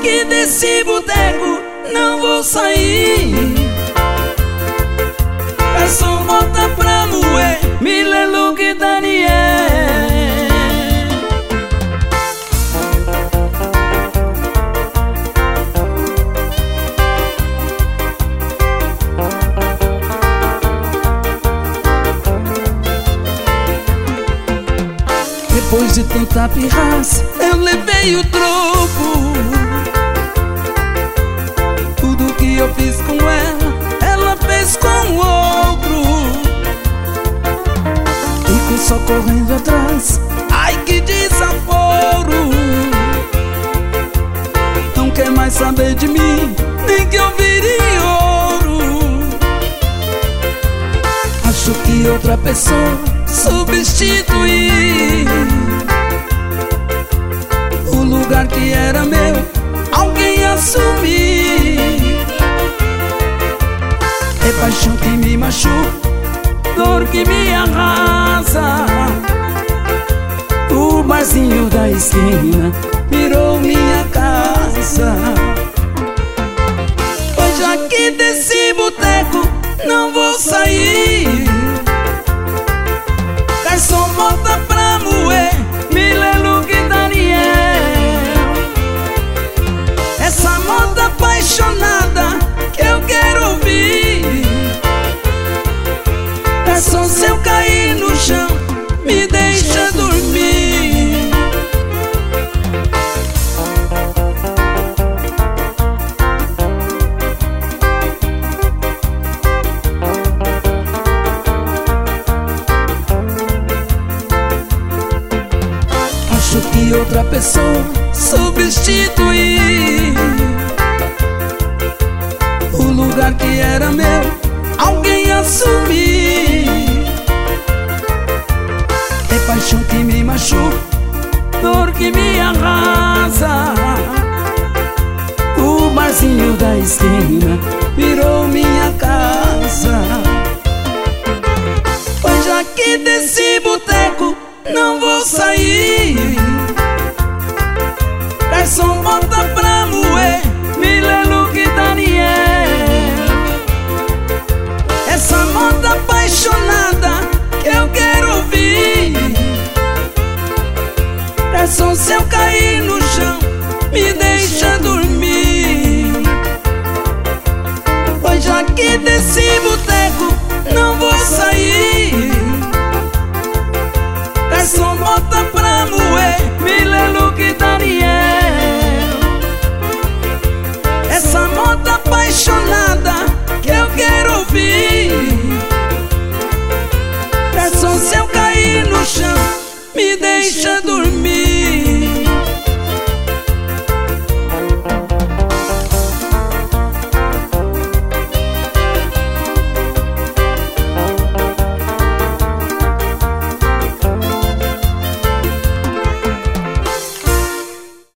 aqui desse boteco não vou sair. Garçom, bota pra moer Miller, Luke e Daniel. Depois de tanta pirraça, eu levei o troco. Tudo que eu fiz com ela fez com o outro. Fico só correndo atrás, ai que desaforo. Não quer mais saber de mim, nem que eu vire ouro. Acho que outra pessoa substituir o lugar que era meu, alguém assumir. É paixão que me machuca, dor que me arrasa. O barzinho da esquina virou minha casa. Hoje aqui desse boteco não vou sair. Garçom, bota pra moer Miller, Luke e Daniel. Essa moda apaixonada que eu quero ouvir. Garçom, se eu cair no chão, me deixa dormir. Acho que outra pessoa substituir o lugar que era meu, alguém assumir. É paixão que me machuca, dor que me arrasa. O barzinho da esquina virou minha casa. Hoje aqui desse boteco não vou sair. Garçom, bota pra moer Miller, Luke e Daniel. Essa moda apaixonada que eu quero ouvir. Garçom, se eu cair no chão, me deixa dormir. Hoje aqui desse boteco não vou sair. Garçom, bota pra moer Miller, Luke e Daniel. Essa moda apaixonada que eu quero ouvir. Garçom, se eu cair no chão, me deixa